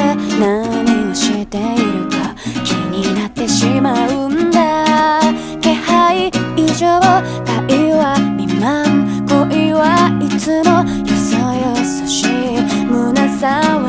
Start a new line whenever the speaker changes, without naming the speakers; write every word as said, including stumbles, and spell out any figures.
何をしているか気になってしまうんだ。気配以上会話未満、恋はいつもよそよそしい胸騒